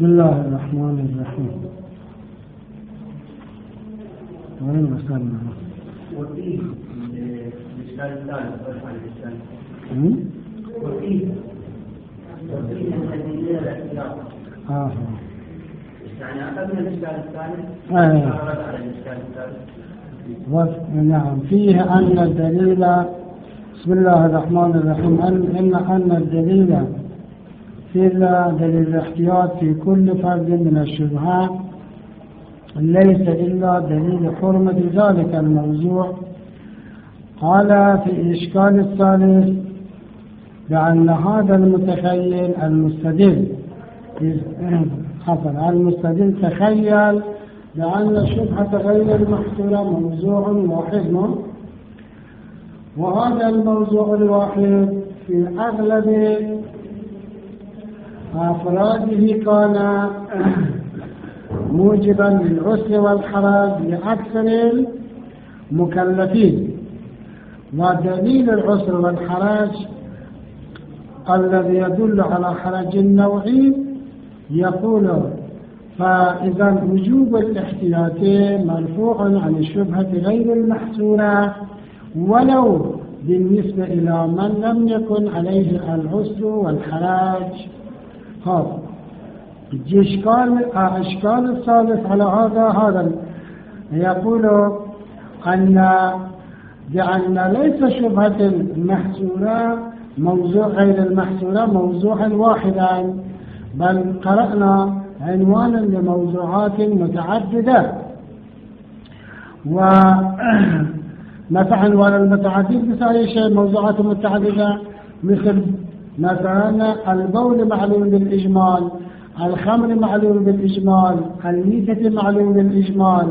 بسم الله الرحمن الرحيم. وين وصلنا؟ وفيه الإشكال الثالث طرح الإشكال. وفيه الذي الاختلاف. يعني أخذنا الإشكال الثالث. على الإشكال الثالث. نعم، فيه أن الدليل. بسم الله الرحمن الرحيم. أن الدليل في دليل الاحتياط في كل فرد من الشبهات ليس إلا دليل حرمة ذلك الموضوع. قال في الإشكال الثالث بأن هذا المتخيل المستدل تخيل بأن الشبهة غير المحصورة موضوع واحد، وهذا الموضوع الواحد في أغلب أفراده كان موجبا للعسر والحرج لأكثر المكلفين. ودليل العسر والحرج الذي يدل على حرج النوعي يقول فإذا وجوب الاحتياط مرفوع عن الشبهة غير المحصورة ولو بالنسبة إلى من لم يكن عليه العسر والحرج. الإشكال الثالث على هذا يقول بأن ليس شبهة المحصورة موضوع غير المحصورة موضوعا واحدا، بل قرأنا عنوانا لموضوعات متعددة. ومثلا ولا المتعدد مثال شيء موضوعات متعددة مثل مثلا البول معلوم بالإجمال، الخمر معلوم بالإجمال، الميتة معلوم بالإجمال،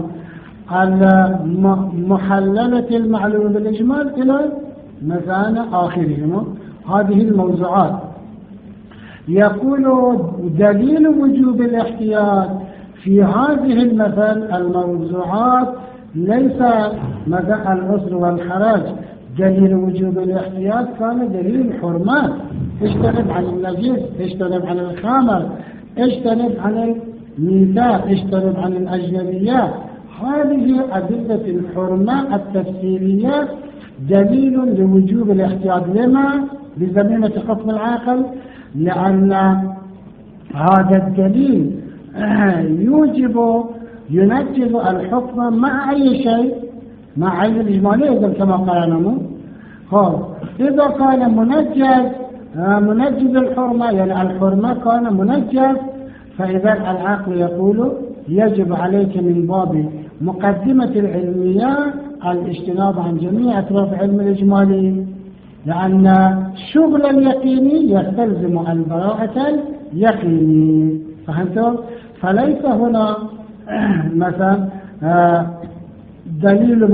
المحللة المعلوم بالإجمال إلى مثلا آخرهم. هذه الموضوعات يقول دليل وجوب الاحتياط في هذه الموضوعات ليس مدى العسر والحرج. دليل وجوب الاحتياط كان دليل الحرمات، اجتنب عن النجس، اجتنب عن الخمر، اجتنب عن الميتات، اجتنب عن الأجنبيات. هذه أدلة الحرمة التفسيرية دليل لوجوب الاحتياط. لما؟ بزميمة حكم العاقل، لأن هذا الدليل ينجز الحكم مع أي شيء، مع عين الإجمالية كما قال نمو. إذا كان منجز الحرمة، يعني الحرمة كان منجز، فإذا العقل يقول يجب عليك من باب مقدمة العلمية الاجتناب عن جميع أطراف علم الإجمالي، لأن شغل اليقيني يستلزم البراءة اليقيني. فهمتم؟ فليس هنا مثلا دليل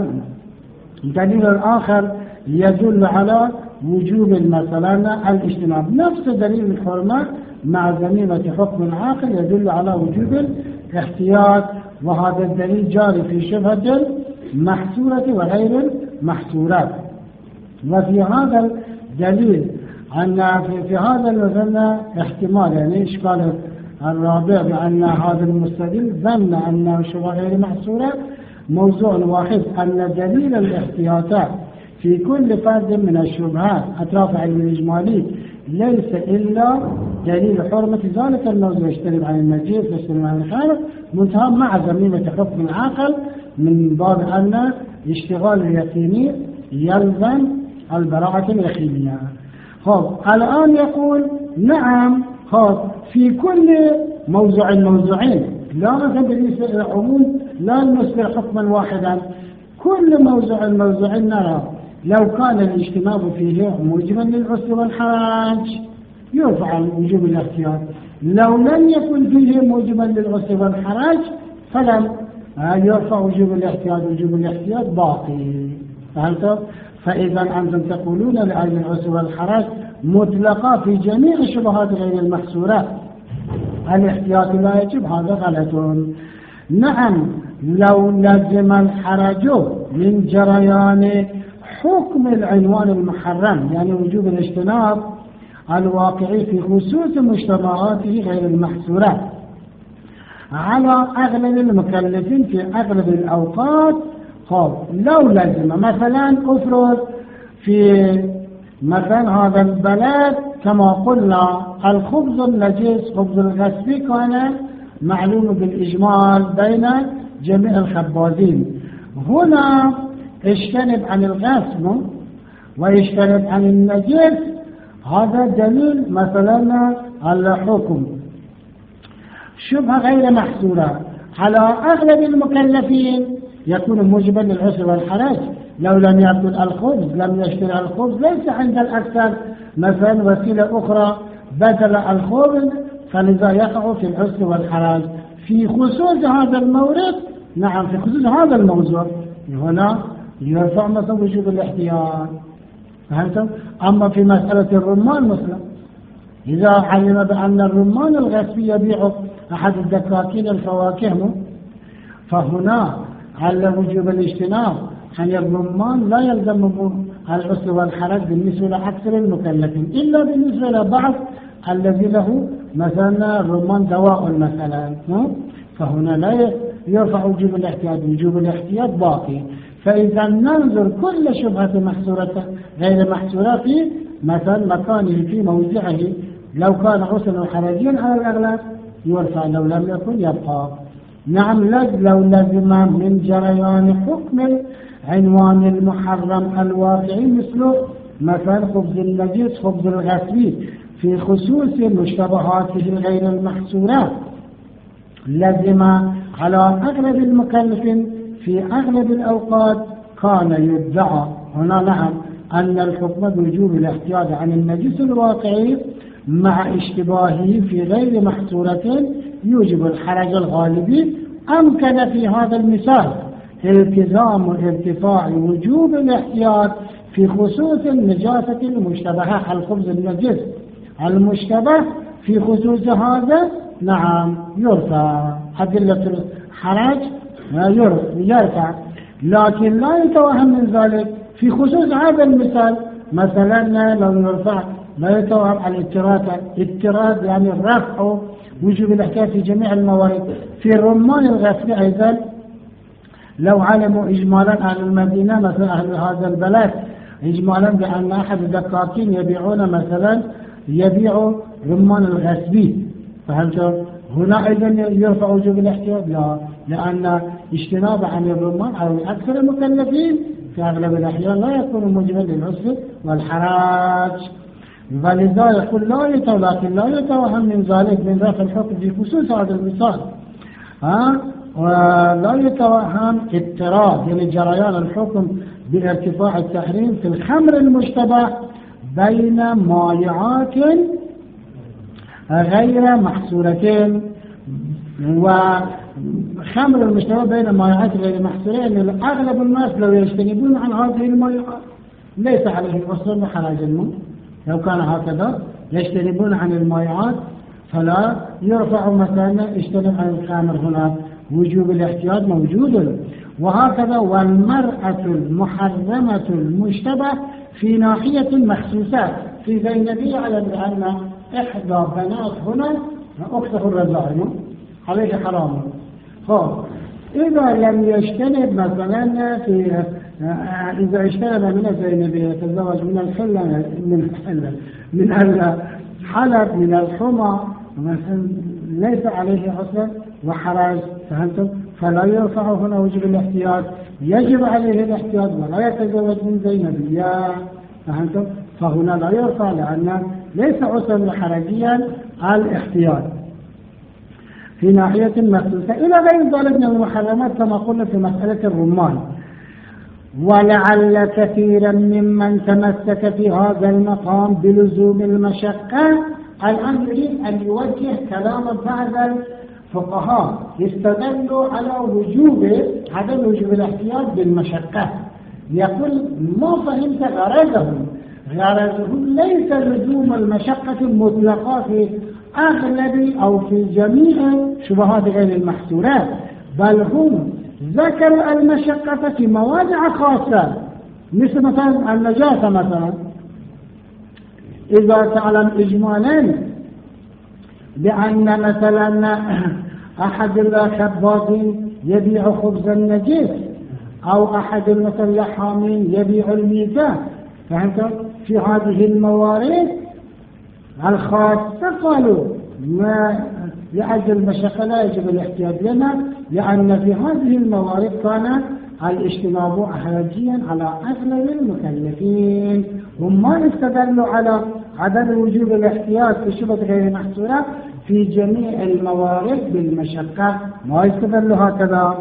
آخر يدل على وجوب مثلا الاجتناب، نفس دليل الحرمة مع ذميمة حكم العاقل يدل على وجوب الاحتياط. وهذا الدليل جاري في شبهة المحصورة وغير المحصورات. وفي هذا الدليل أن في هذا المثنى احتمال، يعني إشكال الرابع بأن هذا المستدل ظن أن الشبهة غير محصورة موضوع واحد، أن دليل الاحتياطات في كل فرد من الشبهات أطراف علم الإجمالي ليس إلا دليل حرمة ذلك الموضوع، يجتنب عن النجيس ويجتنب عن الخارق، منتهى مع ذميمة حكم العقل من باب أن اشتغال اليقيني يلزم البراءة اليقينية. الآن يقول نعم في كل موضوعين، لا مثلا بالنسبة إلى العموم لا نصبر حكما واحدا، كل موضوع نرى لو كان الاجتناب فيه موجبا للعسر والحرج يرفع وجوب الاحتياط، لو لم يكن فيه موجبا للعسر والحرج فلم يرفع وجوب الاحتياط. وجوب الاحتياط باقي. فهمتم؟ فإذا أنتم تقولون لأجل العسر والحرج مطلقة في جميع الشبهات غير المحصورة، الاحتياط لا يجب، هذا غلط. نعم، لو لزم الحرج من جريان حكم العنوان المحرم، يعني وجوب الاجتناب، الواقعي في خصوص مجتمعاته غير المحصورة على أغلب المكلفين في أغلب الأوقات. لو لازم مثلا أفرض في مثلا هذا البلد كما قلنا الخبز النجس خبز الغسبي كان معلوم بالإجمال بين جميع الخبازين. هنا اجتنب عن الغسل ويجتنب عن النجس، هذا دليل مثلا على حكم شبهة غير محصورة على أغلب المكلفين يكون موجبا للعسر والحرج. لو لم يأكل الخبز لم يشتري الخبز، ليس عند الأكثر مثلا وسيلة أخرى بدل الخبز، فلذا يقع في العسر والحرج. في خصوص هذا المورد نعم في خصوص هذا الموضوع هنا يرفع مثلا وجوب الاحتياط. فهمتم؟ أما في مسألة الرمان مثلا إذا علم بأن الرمان الغسبي يبيع أحد الدكاكين الفواكه فهنا على وجوب الاجتناب عن الرمان لا يلزم العسر والحرج بالنسبة لأكثر المكلفين، إلا بالنسبة لبعض الذي له مثلا الرمان دواء مثلا، فهنا لا يرفع وجوب الاحتياط، وجوب الاحتياط باقي. فإذا ننظر كل شبهة محصورة غير محصورة في مثلا مكانه في موضعه، لو كان عسرا وحرجيا على الأغلب يرفع، لو لم يكن يبقى. نعم لو لزم من جريان حكم عنوان المحرم الواقعي مثل خبز النجس خبز الغسبي في خصوص مشتبهاته غير المحصورة، لزم على أغلب المكلفين في أغلب الأوقات كان يدعى هنا نعم أن الحكم بوجوب الاحتياط عن النجس الواقعي مع اشتباهه في غير محصورة يوجب الحرج الغالبي. أمكن في هذا المثال التزام ارتفاع وجوب الاحتياط في خصوص النجاسة المشتبهة الخبز النجس المشتبه في خصوص هذا نعم يرفع أدلة الحرج يرفع، لكن لا يتوهم من ذلك في خصوص هذا المثال مثلا لو يرفع لا يتوهم على الاضطراد يعني الرفع وجوب الاحتياط في جميع الموارد. في الرمان الغسبي أيضا لو علموا إجمالا أهل المدينة مثلا أهل هذا البلد إجمالا بأن أحد الدكاكين يبيعون مثلا يبيع رمان الغسبي، فهمتم؟ هنا أيضا يرفع وجوب الاحتياط؟ لا، لأن اجتناب عن الرمان أو أكثر المكلفين في أغلب الأحيان لا يكون موجبا للعسر والحرج. ولذا يقول لكن لا يتوهم من ذلك من رفع الحكم في خصوص هذا المثال ولا يتوهم اضطراد يعني جريان الحكم بارتفاع التحريم في الخمر المشتبه بين مائعات غير محصورتين، وخمر المشتبه بين مائعات غير محصورتين أغلب الناس لو يجتنبون عن هذه المائعات ليس عليهم عسر وحرج الموت. لو كان هكذا يجتنبون عن المائعات فلا يرفع مثلا اجتنب عن الخمر، هنا وجوب الاحتياط موجود. وهكذا والمرأة المحرمة المشتبه في ناحية مخصوصة في زينبية على أن إحدى بنات هنا أخته الرضاعة عليه حرام. إذا لم يجتنب مثلا في إذا اجتنب من الزينبية يتزوج من الحلة من الحلب من الحمى ليس عليه عسر وحرج، فهمتم؟ فلا يرفع هنا وجب الاحتياط، يجب عليه الاحتياط ولا يتزوج من زينبية، فهمتم؟ فهنا لا يرفع لأن ليس عسرا وحرجيا الاحتياط في ناحية مخصوصة إلى غير ذلك من المحرمات كما قلنا في مسألة الرمان. ولعل كثيرا ممن تمسك في هذا المقام بلزوم المشقة الآن يريد أن يوجه كلام بعض الفقهاء يستدلوا على عدم وجوب الاحتياط بالمشقة. يقول ما فهمت غرضهم ليس لزوم المشقة المطلقة في أغلب أو في جميع شبهات غير المحصورات، بل هم ذكروا المشقة في مواضع خاصة مثل مثلا النجاسة مثلا إذا تعلم إجمالا بأن مثلا أحد الخبازين يبيع خبز النجس أو أحد مثلا اللحامين يبيع الميتة، فهمت؟ في هذه الموارد الخاصة قالوا ما لأجل المشقة لا يجب الاحتياط لنا، لأن في هذه الموارد كان الاجتناب حرجيا على أغلب المكلفين. هم ما استدلوا على عدم وجوب الاحتياط في شبهة غير محصورة في جميع الموارد بالمشقة، ما يستدلوا هكذا.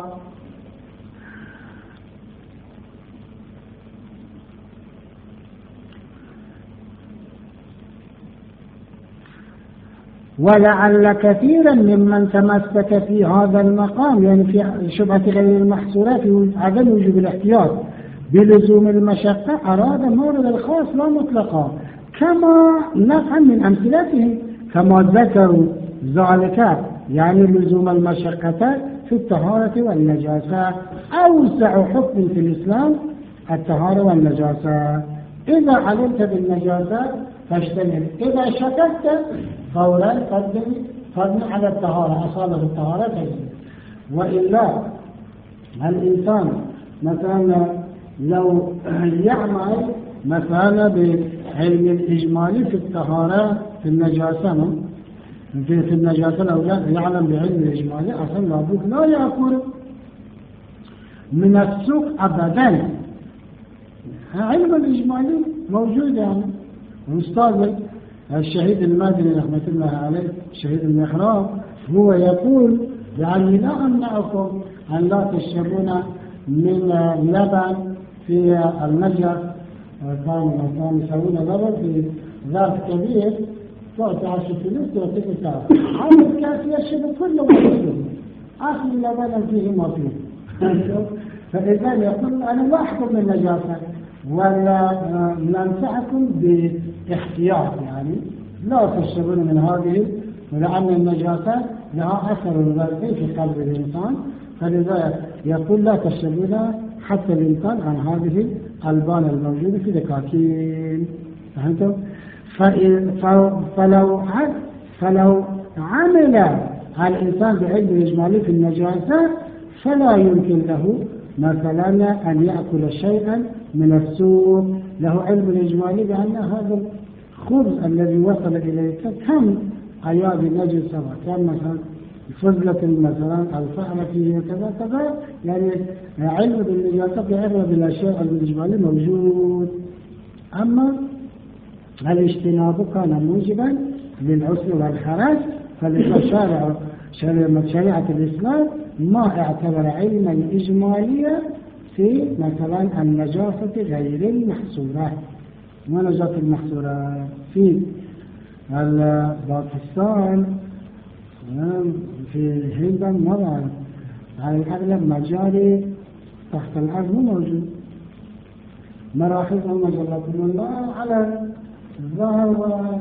ولعل كثيرا ممن تمسك في هذا المقام يعني في شبهة غير المحصورة في عدم وجوب الاحتياط بلزوم المشقة أراد مورد الخاص لا مطلقا، كما نفهم من أمثلتهم كما ذكروا ذلك، يعني لزوم المشقة في الطهارة والنجاسة. أوسع حكم في الإسلام الطهارة والنجاسة. إذا علمت بالنجاسة فاجتنب، إذا شككت فورا قدم على الطهارة، أصالة الطهارة تجد. وإلا الإنسان مثلا لو يعمل مثلا بعلم الإجمالي في الطهارة في النجاسة في النجاسة لو يعلم بعلم الإجمالي أصلا لابد لا يأكل من السوق أبدا. علم الإجمالي موجود يعني. أستاذ الشهيد المدني رحمة الله عليه الشهيد المحراب هو يقول يعني لا أمنعكم أن لا تشربون من لبن في المجر، كانوا يسوون لبن في ظرف كبير تعطي 10 فلوس تعطيك كاس، هذا الكاس يشرب كله ما يشرب، آخر لبن فيه ما فيه. فإذا يقول أنا لا أحكم بالنجاسة ولا ننصحكم باحتياط، يعني لا تشربون من هذه، لأن النجاسة لها أثر غلبي في قلب الإنسان، فلذا يقول لا تشربون حتى الإنسان عن هذه الألبان الموجودة في دكاكين. فهمتم؟ فلو عمل الإنسان بعلم الإجمالي في النجاسة فلا يمكن له مثلا أن يأكل شيئا من السوق، له علم الإجمالي بأن هذا الخبز الذي وصل إليه كم أيادي نجسة وكم مثلا فضلة مثلا الفأرة فيه كذا كذا، يعني علم بالنجاسة في أغلب الأشياء الإجمالي موجود. أما الاجتناب كان موجبا للعسر والحرج، فلذا شريعة الإسلام ما اعتبر علما إجماليا في مثلا النجاسة غير المحصورة. ما نجاسة المحصورة في باكستان في الهند مرة على الأغلب مجاري تحت الأرض مو موجود، مراحل مجلكم الله على الظهر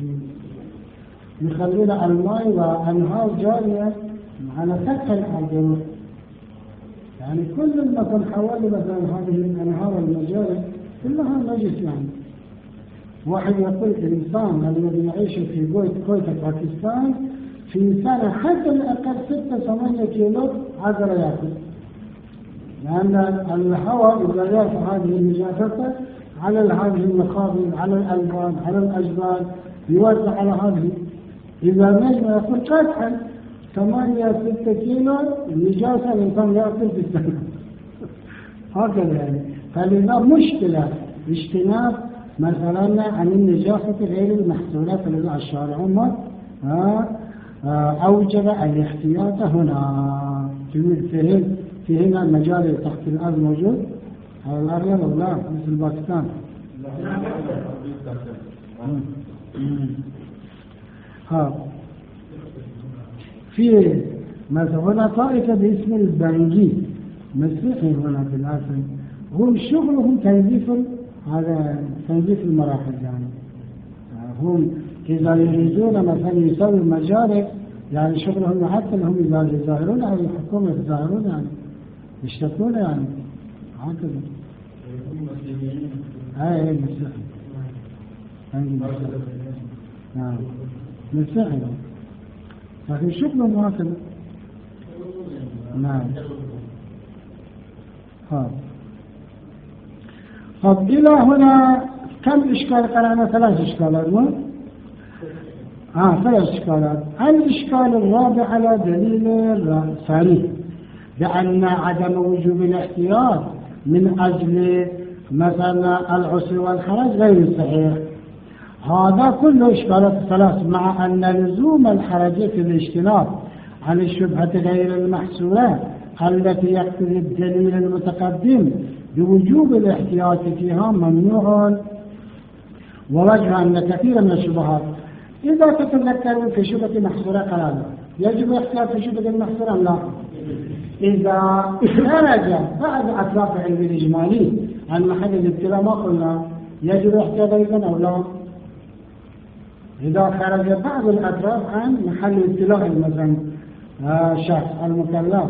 يخلون الماء وأنهار جارية على سطح الأرض، يعني كل المكان حوالي مثلا هذه الأنهار المجاري كلها نجس. يعني واحد يقول الإنسان الذي يعيش في كويتا باكستان في سنة حتى الأقل 6-8 كيلو عذر يأكل، لأن الهواء إذا يرفع هذه النجاسة على هذه المخابز على الألبان على الأجبال يوزع على هذه، إذا نجم يقول قطعا 8-6 كيلو النجاسة الإنسان يأكل في السنة هكذا يعني. فلذا مشكلة اجتناب مثلا عن النجاسة غير المحصولة، فلذا الشارعون أوجب الاحتياط هنا. في هنا المجاري تحت الأرض موجود على الأرض أو لا مثل باكستان. في مثلا هنا طائفة باسم البنجي مسيحي هنا في الأصل، هم شغلهم تنظيف المراحل، يعني هم إذا يريدون مثلا يسوي مجاري يعني شغلهم حتى هم إذا يظاهرون أو الحكومة يظاهرون يعني يشتكون يعني هكذا. مسيحي نعم مسائل لكن شكل مواصل. نعم طب إلى هنا كم إشكال قرأنا؟ 3 إشكالات. ثلاث إشكالات. الإشكال الرابع على دليل ثاني بأن عدم وجوب الاحتياط من أجل مثلا العسر والحرج غير صحيح. هذا كله إشكالات 3 مع أن لزوم الحرج في الاجتناب عن الشبهة غير المحصورة التي يقتضي الدليل المتقدم بوجوب الاحتياط فيها ممنوع. ووجه أن كثير من الشبهات إذا تتذكرون في شبهة محصورة قرارا يجب الاحتياط في شبهة المحصورة أم لا؟ إذا خرج بعض أطراف علم الإجمالي عن محل الابتلاء ما قلنا يجب الاحتياط أيضا أو لا؟ إذا خرج بعض الأطراف عن محل الابتلاء مثلا شخص المكلف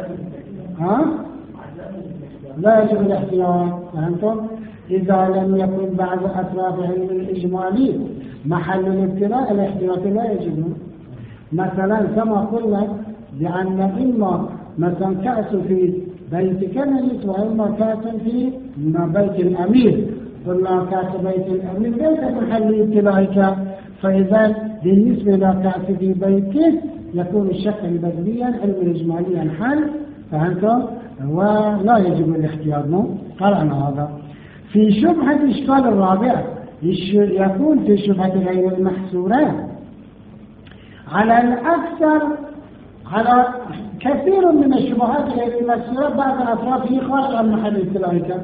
لا يجب الاحتياط. فهمتم؟ إذا لم يكن بعض أطراف علم الإجمالي محل الابتلاء الاحتياط لا يجب. مثلا كما قلنا بأن إما مثلا كأس في بيتك نجس وإما كأس في بيت الأمير. قلنا كأس بيت الأمير ليس محل ابتلائك، فإذا بالنسبة إلى كأس في بيتك يكون الشك بدليا علم الإجمالي حل. فهمتم؟ ولا يجب الاحتياط. قرأنا هذا. في شبهة الإشكال الرابع يكون في شبهة غير المحصورة على الأكثر على كثير من الشبهات غير المحصورة بعض أطرافه خارج عن محل ابتلائك.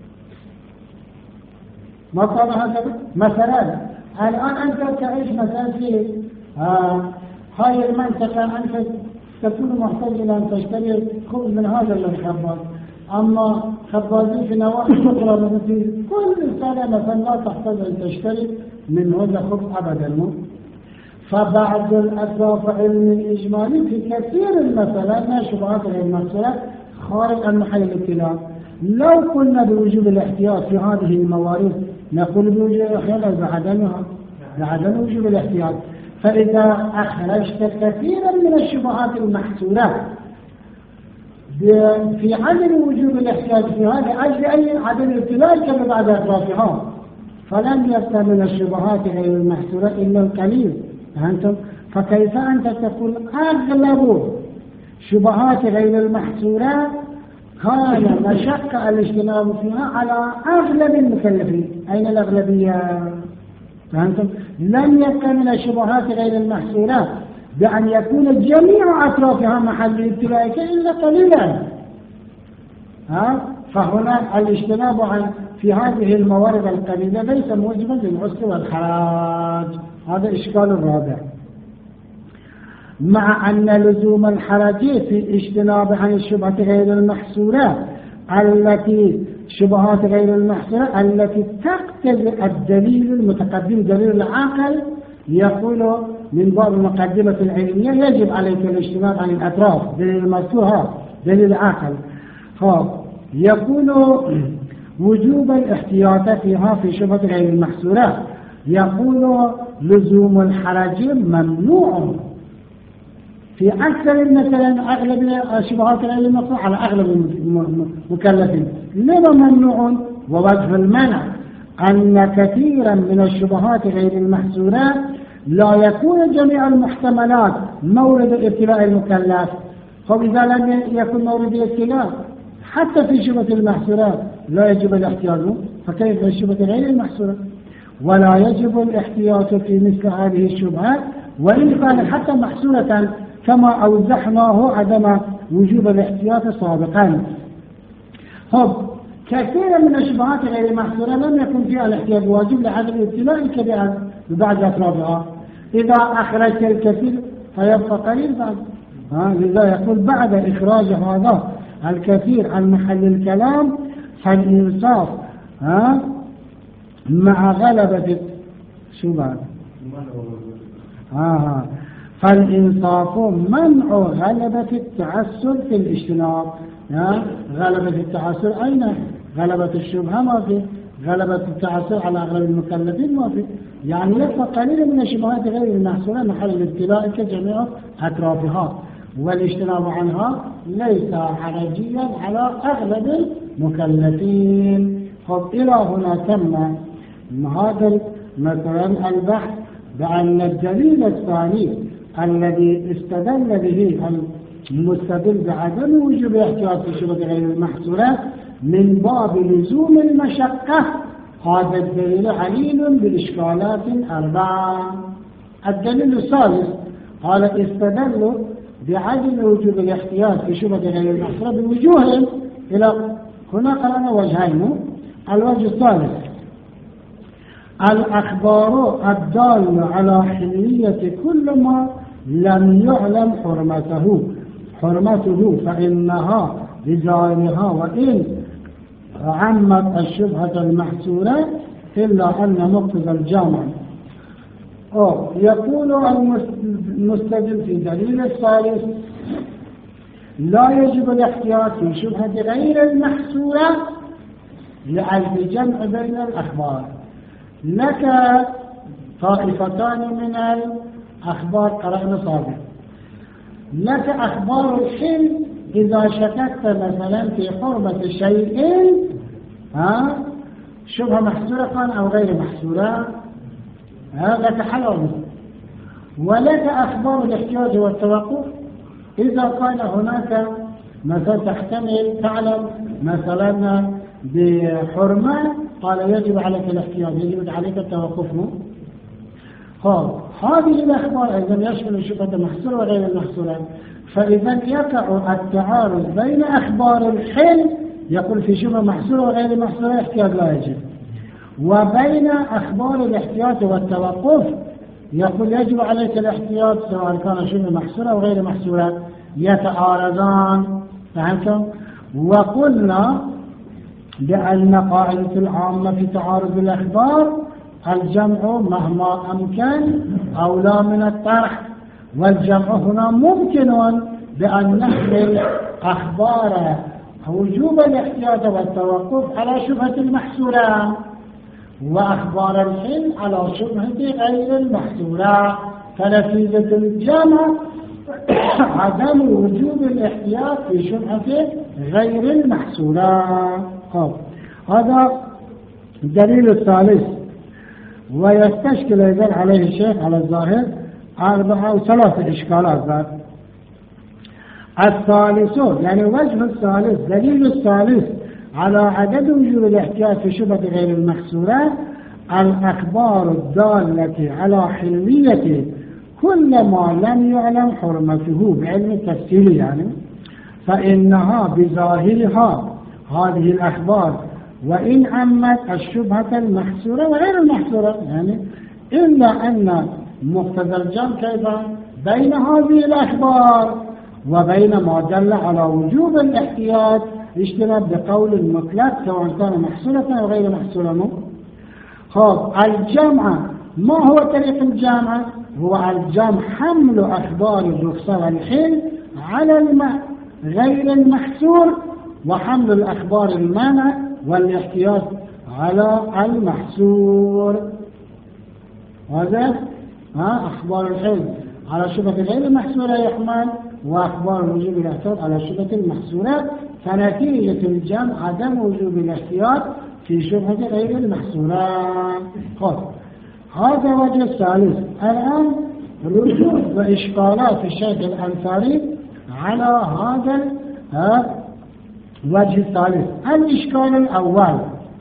ما قال هذا؟ مثلا الآن أنت تعيش مثلا في هاي المنطقة، أنت تكون محتاج إلى أن تشتري خبز من هذا الخباز، أما خبازين في نواحي أخرى مثل كل سنة مثلا لا تحتاج أن تشتري من هذا الخبز أبدا. فبعض الأطراف علم الإجمالي في كثير مثلا شبهات غير محصورة خارج عن محل الابتلاء. لو قلنا بوجوب الاحتياط في هذه الموارد نقول بوجوب الاحتياط بعدم وجوب الاحتياط. فإذا أخرجت كثيرا من الشبهات المحصورة في عدم وجوب الاحتياط في هذا عدم الابتلاء كما بعد أطرافها فلم يبقى من الشبهات غير المحصورة إلا القليل. فهمتم؟ فكيف أنت تقول أغلب شبهات غير المحصورة كان مشقة الاجتناب فيها على أغلب المكلفين؟ أين الأغلبية؟ فهمتم؟ لم يبقى من الشبهات غير المحصورة بأن يكون جميع أطرافها محل ابتلائك إلا قليلا. فهنا الاجتناب عن في هذه الموارد القليلة ليس موجبا للعسر والحرج. هذا إشكال الرابع. مع أن لزوم الحرج في اجتناب عن الشبهة غير المحصورة شبهات غير المحصورة التي تقتضي الدليل المتقدم دليل العاقل يقول من باب المقدمة العلمية يجب عليك الاجتناب عن الأطراف دليل المذكور دليل العاقل. يكون وجوب الاحتياط فيها في شبهة غير المحصورة يقول لزوم الحرج ممنوع في أكثر مثلا أغلب الشبهات غير المحصورة على أغلب المكلفين. لما ممنوع؟ ووجه المنع أن كثيرا من الشبهات غير المحصورة لا يكون جميع المحتملات مورد ابتلاء المكلف. فإذا لم يكن مورد الابتلاء حتى في شبهة المحصورة لا يجب الاحتياط، فكيف الشبهة غير المحصورة؟ ولا يجب الاحتياط في مثل هذه الشبهات وإن كان حتى محصورة كما أوضحناه عدم وجوب الاحتياط سابقا. كثيرا من الشبهات غير المحصورة لم يكن فيها الاحتياط واجب لعدم ابتلاء ببعض أطرافها. إذا أخرجت الكثير فيبقى قليل بعد. لذا يقول بعد إخراج هذا الكثير عن محل الكلام فالإنصاف مع غلبة فالإنصاف منع غلبة التعسر في الاجتناب. غلبة التعسر أين؟ غلبة الشبهة ما في غلبة التعسر على أغلب المكلفين ما في، يعني يبقى قليل من الشبهات غير المحصولة محل الابتلاء كجميع أطرافها، والاجتناب عنها ليس حرجيا على أغلب المكلفين. إلى هنا تم هذا مثلا البحث بأن الدليل الثاني الذي استدل به المستدل بعدم وجوب احتياط في شبهة غير المحصولة من باب لزوم المشقة، هذا الدليل عليل بالإشكالات 4. الدليل الثالث قال استدلوا بعدم وجوب الاحتياط في شبهة غير المحصولة بوجوه، إلى هنا قرأنا وجهين. الوجه الثالث الأخبار الدالة على حلية كل ما لم يعلم حرمته فإنها بظاهرها وإن عمت الشبهة المحصورة إلا أن مقتضى الجامع. يقول المستدل في دليل الثالث لا يجب الاحتياط في شبهة غير المحصورة لأجل الجمع بين الأخبار. لك طائفتان من الأخبار قرأنا صادق، لك أخبار الحل إذا شككت مثلا في حرمة شيء شبهة محصورة كان أو غير محصورة لك حلال، ولك أخبار الاحتياج والتوقف إذا كان هناك مثلا تحتمل تعلم مثلا بحرمة قال يجب عليك الاحتياج، يجب عليك التوقف. هذه الأخبار أيضا يشمل الشبهة المحصورة وغير المحصورة، فإذا يقع التعارض بين أخبار الحل يقول في شبهة محصورة وغير محصورة احتياج لا يجب، وبين أخبار الاحتياط والتوقف يقول يجب عليك الاحتياط سواء كان شبهة محصورة أو غير محصورة، يتعارضان. فهمتم؟ وقلنا بأن قاعدة العامة في تعارض الأخبار الجمع مهما أمكن أولى من الطرح، والجمع هنا ممكن بأن نحمل أخبار وجوب الاحتياط والتوقف على شبهة المحصورة وأخبار الحل على شبهة غير المحصورة، فنتيجة الجمع عدم وجوب الاحتياط في شبهة غير المحصورة. هذا الدليل الثالث. ويستشكل أيضا عليه الشيخ على الظاهر 4 أو 3 إشكالات ذات. الثالث يعني وجه الثالث دليل الثالث على عدم وجوب الاحتياط في شبهة غير المحصورة الأخبار الدالة على حلمية كل ما لم يعلم حرمته بعلم التفسير، يعني فإنها بظاهرها هذه الأخبار وإن عمت الشبهة المحصورة وغير المحصورة، يعني إلا أن مقتضى الجمع كيف بين هذه الأخبار وبين ما دل على وجوب الاحتياط اجتناب بقول المطلق سواء كان محصورة أو غير محصورة. الجمع ما هو طريق الجمع؟ هو الجمع حمل أخبار الرخصة والحل على غير المحصور وحمل الأخبار المانع والاحتياط على المحصور. هذا أخبار الحل على شبهة غير المحصورة يحمل، وأخبار وجوب الاحتياط على شبهة المحصورة، فنتيجة الجمع عدم وجوب الاحتياط في شبهة غير المحصورة. هذا وجه الثالث. الآن رجوع وإشكالات الشيخ الأنصاري على هذا وجه الثالث. الإشكال الأول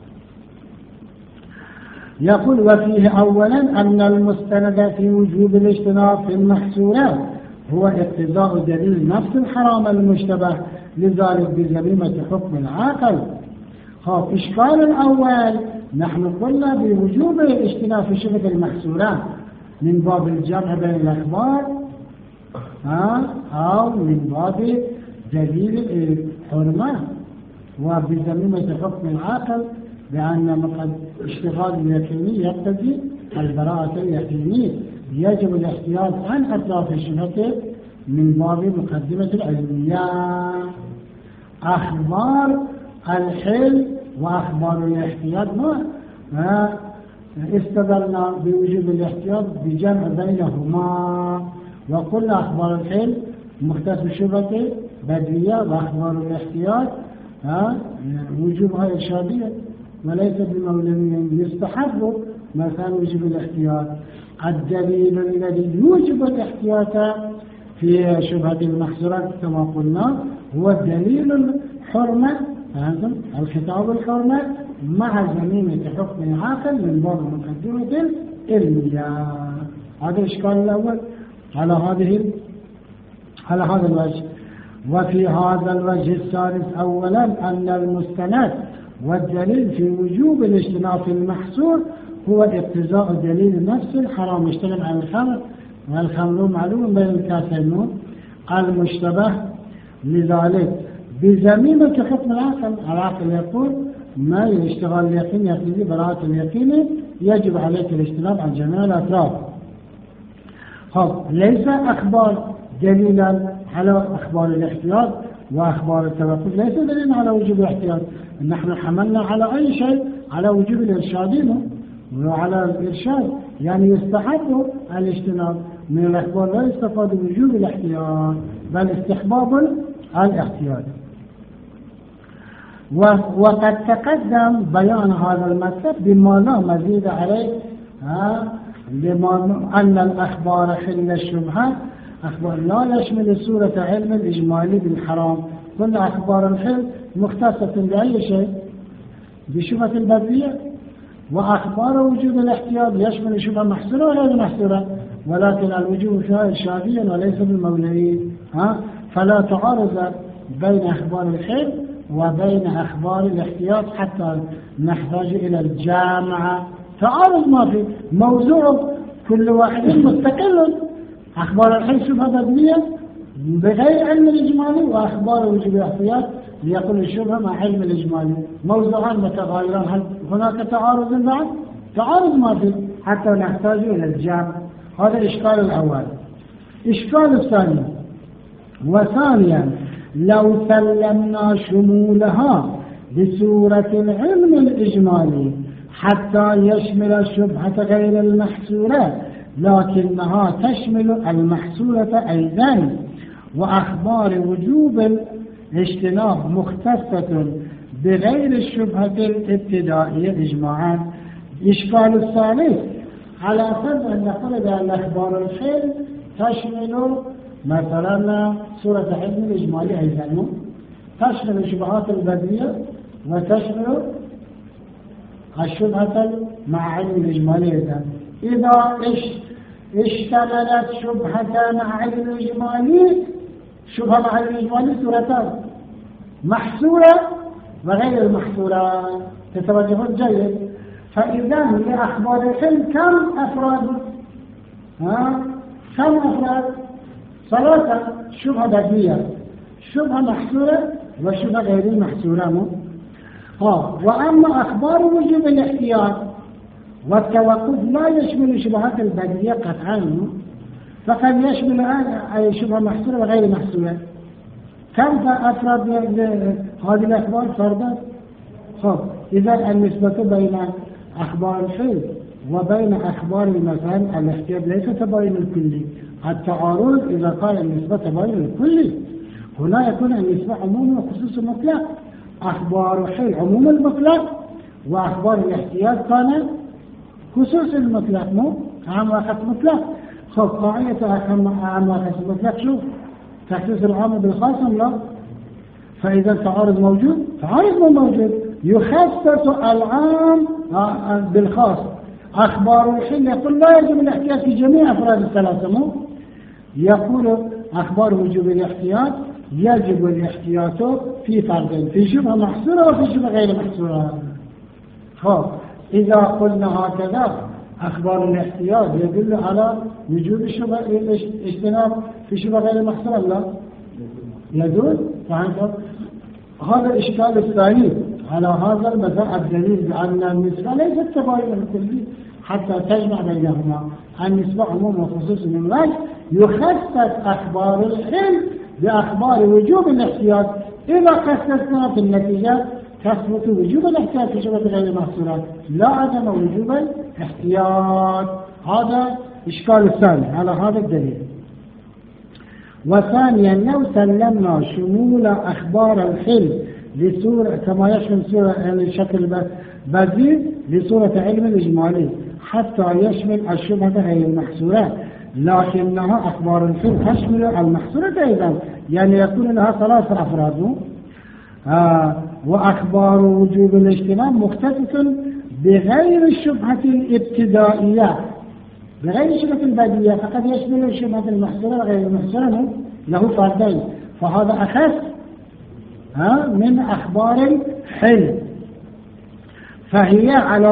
يقول وفيه أولا أن المستند في وجوب الاجتناب في المحصورات هو اقتضاء دليل نفس الحرام المشتبه لذلك بجريمة حكم العاقل. إشكال الأول نحن قلنا بوجوب الاجتناب في شبهة المحصورات من باب الجمع بين الأخبار أو من باب دليل الحرمة وبجريمة حكم العاقل، لأن اشتغال اليقيني يقتضي البراءة اليقينية، يجب الاحتياط عن أطراف الشبهة من باب مقدمة العلمية. أخبار الحل وأخبار الاحتياط استدلنا بوجوب الاحتياط بجمع بينهما، وقلنا أخبار الحل مختص بشبهة بدوية، وأخبار الاحتياط وجوبها إرشادية وليس بمولوية. يستحب مثلا وجوب الاحتياط. الدليل الذي يوجب الاحتياط في شبهة المحصورات كما قلنا هو الدليل الحرمة، الخطاب الحرمة مع زميمة حكم عاقل من باب مقدمة علمية. هذا الإشكال الأول على هذا الوجه. وفي هذا الوجه الثالث أولا أن المستند والدليل في وجوب الاجتناب في المحصور هو اقتضاء دليل نفس الحرام يشتغل على الخمر، والخمر معلوم بين الكافرين المشتبه لذلك بزميمة حكم العقل. العقل يقول ما يشتغل اليقين يقتضي براءة اليقين، يجب عليك الاجتناب عن جميع الأطراف. ليس أخبار دليلا على أخبار الاحتياط وأخبار التوقف، ليس دليلا على وجوب الاحتياط. نحن حملنا على أي شيء على وجوب الإرشادين وعلى الإرشاد، يعني يستحب الاجتناب من الأخبار، لا يستفاد بوجوب الاحتياط بل استحباب الاحتياط. وقد تقدم بيان هذا المطلب بما لا مزيد عليه، بما أن الأخبار حل الشبهات أخبار لا يشمل صورة علم الإجمالي بالحرام. كل أخبار الحل مختصة بأي شيء؟ بشبهة البدوية. وأخبار وجوب الاحتياط يشمل شبهة محصورة وغير محصورة، ولكن الوجوب فيها إرشاديا وليس بالمولوي. فلا تعارض بين أخبار الحل وبين أخبار الاحتياط حتى نحتاج إلى الجامعة. تعارض ما في، موضوع كل واحد مستقل. أخبار الحل شبهة بدوية بغير علم الإجمالي، وأخبار وجوب الاحتياط يقول الشبهة مع علم الإجمالي، موضوعان متغايران. هل هناك تعارض بعد؟ تعارض ما في حتى نحتاج إلى الجامع. هذا الإشكال الأول. الإشكال الثاني وثانيا لو سلمنا شمولها بصورة العلم الإجمالي حتى يشمل الشبهة غير المحصورة، لكنها تشمل المحصورة أيضا، وأخبار وجوب الاجتناب مختصة بغير الشبهة الابتدائية إجماعا. إشكال الثالث على فرض أن نقول بأن أخبار الحل تشمل مثلا صورة علم الإجمالي أيضا، تشمل الشبهات البدوية وتشمل الشبهة مع علم الإجمالي أيضا. إذا اشتملت شبهة مع علم الإجمالي، شبهة مع علم الإجمالي صورتان محصورة وغير محصورة، تتوجهون جيد. فإذا لأخبار الحل كم أفراد؟ كم أفراد؟ ثلاثة: شبهة بدوية، شبهة محصورة، وشبهة غير محصورة. وأما أخبار وجوب الاحتياط والتوقف لا يشمل شبهات البدوية قطعا، فقد يشمل أي شبهة محصورة وغير محصورة. كم أفراد هذه الأخبار فردا؟ إذا النسبة بين أخبار الحل وبين أخبار مثلا الاحتياط ليس تباين الكلي. التعارض إذا قال النسبة تباين الكلي، هنا يكون النسبة عموم وخصوص مطلق. أخبار الحل عموم المطلق، وأخبار الاحتياط كان خصوص المطلق، مو عام واحد مطلق. قاعدة عام واحد مطلق شوف تخصيص العام بالخاص أم لا؟ فإذا التعارض موجود، تعارض مو موجود، يخصص العام بالخاص. أخبار الحل يقول لا يجب الاحتياط في جميع أفراد الثلاثة، مو يقول أخبار وجوب الاحتياط يجب الاحتياط في فردين، في شبهة محصورة وفي شبهة غير محصورة. إذا قلنا هكذا أخبار الاحتياط يدل على وجوب الشبهة الاجتناب في شبهة غير محصورة، لا يدل. هذا الإشكال الثاني على هذا المذهب الدليل بأن النسبة ليست تباين الكلي حتى تجمع بينهما. النسبة عموم وخصوص من وجه، يخصص أخبار الحل بأخبار وجوب الاحتياط. إذا خصصنا في النتيجة تثبت وجوب الاحتياط في شبهة غير المحصورة لا عدم وجوب الاحتياط. هذا إشكال الثاني على هذا الدليل. وثانيا لو سلمنا شمول أخبار الحل لصورة كما يشمل صورة يعني شكل بديل لصورة علم الإجمالي حتى يشمل الشبهة غير المحصورة، لكنها أخبار الحل تشمل المحصورة أيضا، يعني يكون لها ثلاثة أفراد. وأخبار وجوب الاجتناب مختصة بغير الشبهة الابتدائية، بغير الشبهة البديهية، فقد يشمل الشبهة المحصورة وغير المحصورة له فردين، فهذا أخف من أخبار الحل، فهي على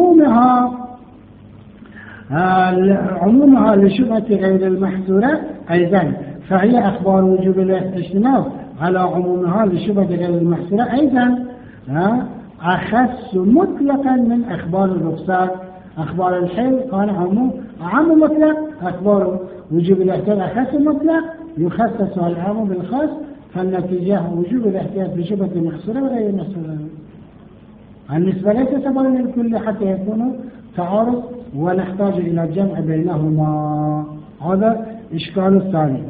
عمومها لشبهة غير المحصورة أيضا، فهي أخبار وجوب الاجتناب على عمومها لشبهة غير المحصورة أيضا أخص مطلقا من أخبار الرخصات. أخبار الحل كان عام مطلق، أخبار وجوب الاحتياط أخص مطلق يخصص العام بالخاص، فالنتيجة وجوب الاحتياط بشبهة المحصورة وغير المحصورة. النسبة ليس سببا للكل حتى يكون تعارض ونحتاج إلى الجمع بينهما. هذا إشكال الثاني.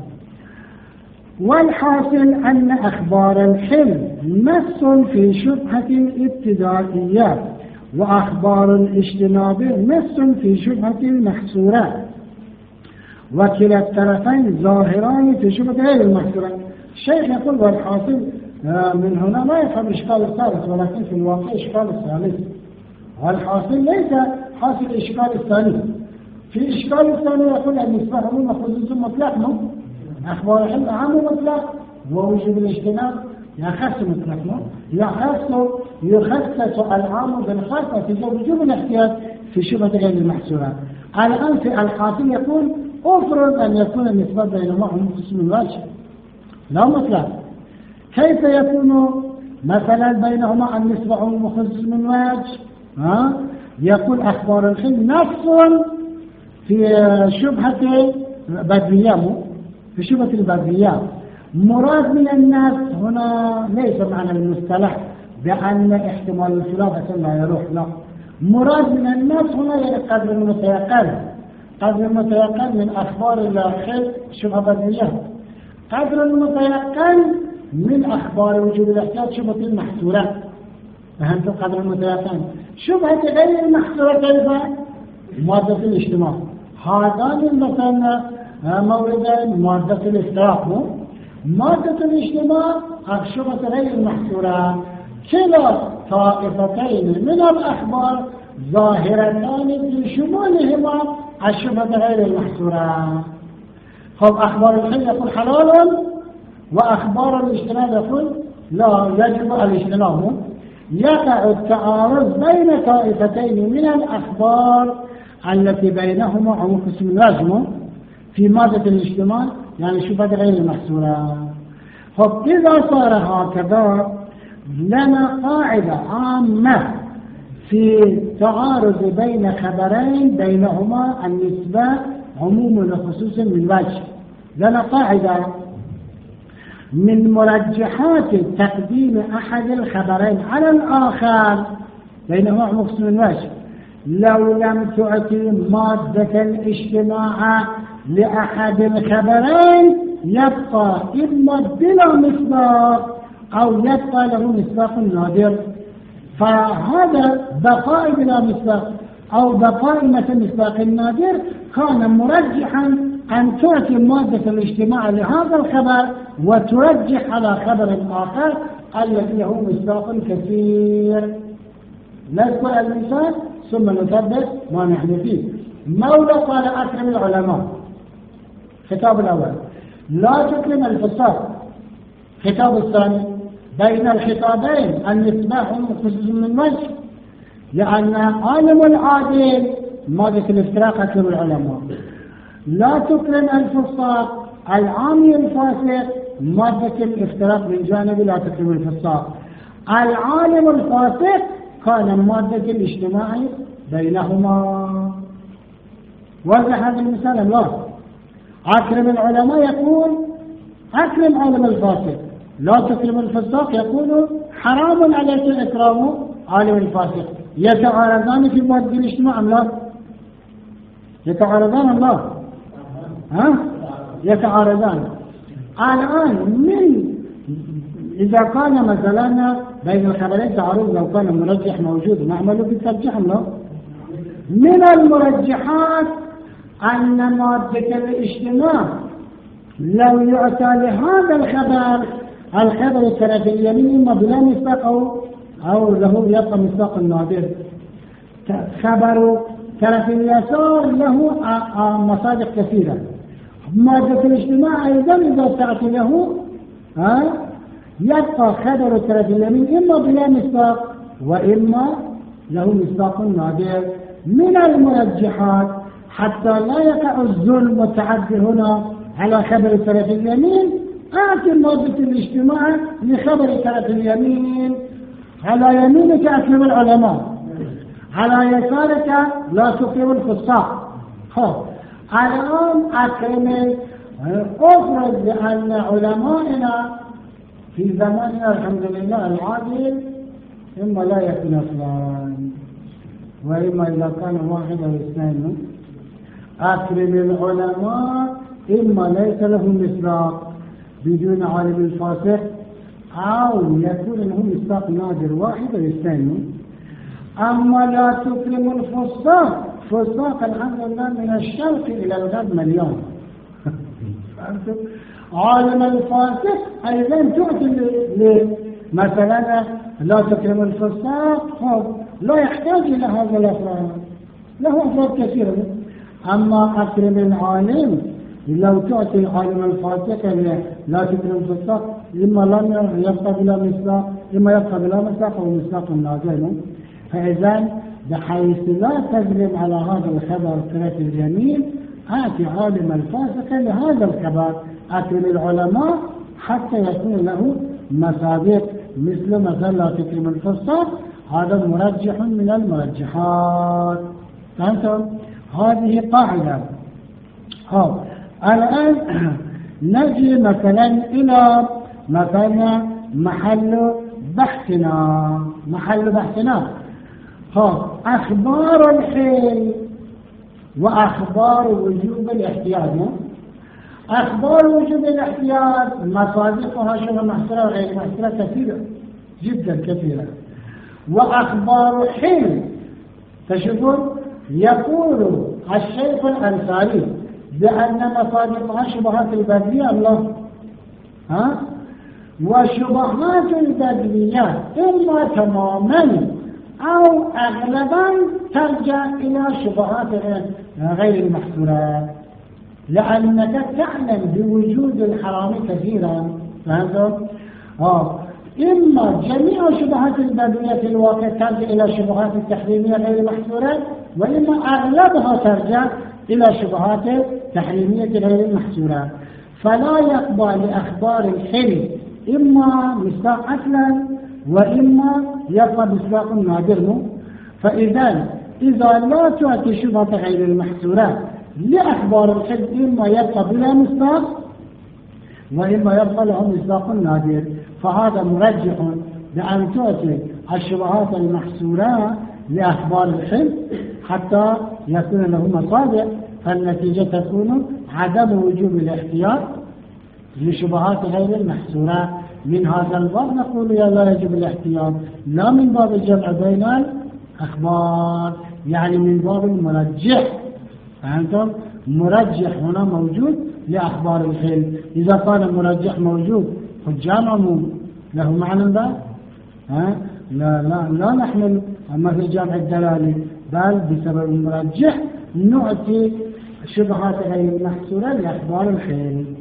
والحاصل أن أخبار الحل مس في شبهة الابتدائيات، وأخبار الاجتناب مس في شبهة المحصورة، وكلا الطرفين ظاهران في شبهة غير المحصورة. الشيخ يقول والحاصل من هنا ما يفهم إشكال الثالث، ولكن في الواقع إشكال الثالث. والحاصل ليس حاصل إشكال الثاني. في إشكال الثاني يقول النسبة عموما خصوص مطلق، أخبار الحل عام مطلق، ووجوب الاجتناب يخص مطلق، يخصص العام بالخاص نتيجة وجوب الاحتياط في شبهة غير المحصورة. الآن في الحاصل يقول أفرض أن يكون النسبة بينهما عموم قسم الواجب لا مطلق، كيف يكون مثلا بينهما النسبة عموم خصوص من واجب؟ يقول أخبار الحل نفس في شبهة بدرية، في شبهة البدرية. مراد من الناس هنا ليس معنى المصطلح بأن احتمال الخلاف لا يروح، لا، مراد من الناس هنا يعني قدر المتيقن من أخبار الحل شبهة بدرية، قدر المتيقن من أخبار وجوب الاحتياط شبهة المحصورة. فهمت قدر المتيقن؟ شبهة غير المحصورة كيف؟ مادة الاجتماع. هذان مثلا موردان مادة الافتراق، مادة الاجتماع شبهة غير المحصورة. كلا طائفتين من الأخبار ظاهرتان في شمولهما الشبهة غير المحصورة. خب أخبار الحل يقول حلال، وأخبار الاجتناب يقول لا يجب الاجتناب. يقع التعارض بين طائفتين من الأخبار التي بينهما عموم قسم الواجب في مادة الاجتماع، يعني شبهة غير المحصورة. خب إذا صار هكذا لنا قاعدة عامة في تعارض بين خبرين بينهما النسبة عموم وخصوص من وجه. لنا قاعدة من مرجحات تقديم أحد الخبرين على الآخر بينهما عموم وخصوص من وجه لو لم تؤتي مادة الاجتماع لأحد الخبرين يبقى إما بلا مصداق أو يبقى له مصداق نادر. فهذا بقاء بلا مصداق أو بقاء مثل مصداق النادر كان مرجحا أن تعطي مادة الاجتماع لهذا الخبر وترجح على خبر آخر الذي له مصداق كثير. نذكر المثال ثم نثبت ما نحن فيه. مولى قال أكرم العلماء، خطاب الأول. لا تكرم الفساد، خطاب الثاني. بين الخطابين النسبة خصوص من وجه، لأن عالم العادل مادة الافتراق أكرم العلماء. لا تكرم الفساد، العامي الفاسق مادة الافتراق من جانب لا تكرم الفساد. العالم الفاسق كان مادة الاجتماع بينهما. وضح هذا المثال الله. أكرم العلماء يقول أكرم عالم الفاسق، لا تكرم الفساق يقول حرام عليك إكرام عالم الفاسق. يتعارضان في مادة الاجتماع أم لا؟ يتعارضان أم لا؟ يتعارضان. الآن من إذا كان مثلا بين الخبرين تعارض، لو كان مرجح موجود نعمل بالترجيح أم لا؟ من المرجحات أن مادة الاجتماع لو يعطى لهذا الخبر الطرف اليمين إما بلا مصداق أو له يبقى مصداق نادر. خبر طرف اليسار له مصادق كثيرة. مادة الاجتماع أيضا إذا تعطي له يبقى خبر طرف اليمين إما بلا مصداق وإما له مصداق نادر. من المرجحات حتى لا يقع الظلم التعدي هنا على خبر طرف اليمين، أعطي مادة الاجتماع لخبر طرف اليمين. على يمينك أكرم العلماء، على يسارك لا تكرم الفساق. الآن أكرم أفرض بأن علمائنا في زماننا الحمد لله العادل إما لا يكون أصلاً وإما إذا كان واحد أو اثنين. أكرم العلماء إما ليس لهم مصداق بدون عالم الفاسق أو يكون لهم مصداق نادر واحد أو اثنين. أما لا تكرم الفساق، فساق الحمد لله من الشرق إلى الغرب مليون. عالم الفاسق أيضا تؤتي مثلا لا تكرم الفساق لا يحتاج إلى هذا الأفراد، له أفراد كثيرة. أما أكرم العالم لو تعطي العالم الفاسق لا تكرم الفساق إما لم يبقى بلا مصداق إما يبقى بلا مصداق أو مصداق نادر. فإذا بحيث لا تظلم على هذا الخبر طرف اليمين آتي عالم الفاسق لهذا الخبر. أكرم العلماء حتى يكون له مصادق مثل لا تكرم الفساق. هذا مرجح من المرجحات. فهمتم؟ هذه قاعدة. الآن نجي مثلا إلى محل بحثنا أخبار الحيل وأخبار وجوب الاحتياط. أخبار وجوب الاحتياط مصادقها شبه محصورة وغير محصورة كثيرة جدا كثيرة. وأخبار حين تشوفون يقول الشيخ الأنصاري بأن مصادقها شبهات البدلية الله وشبهات البدليات إما تماما أو أغلبا ترجع إلى شبهات غير المحصورات، لأنك تعلم بوجود الحرام كثيرا. فهمتم؟ إما جميع شبهات البدوية في الواقع ترجع إلى شبهات التحريمية غير المحصورة، وإما أغلبها ترجع إلى شبهات التحريمية غير المحصورة. فلا يقبل لأخبار الحل إما مصداق أصلا وإما يبقى مصداق نادر. فإذا لا تعطي شبهة غير المحصورة لأخبار الحل إما يبقى بلا مصداق وإما يبقى له مصداق نادر. فهذا مرجح بأن تعطي الشبهات المحصورة لأخبار الحل حتى يكون له مصادق، فالنتيجة تكون عدم وجوب الاحتياط لشبهات غير المحصورة. من هذا الباب نقول لا يجب الاحتياط، لا من باب الجمع بين الأخبار، يعني من باب المرجح. فهمتم؟ مرجح هنا موجود لأخبار الحل. إذا كان المرجح موجود فالجامع له معنى ذا لا نحمل أما في جامع الدلالي، بل بسبب المرجح نعطي شبهات غير المحصورة لأخبار الحل.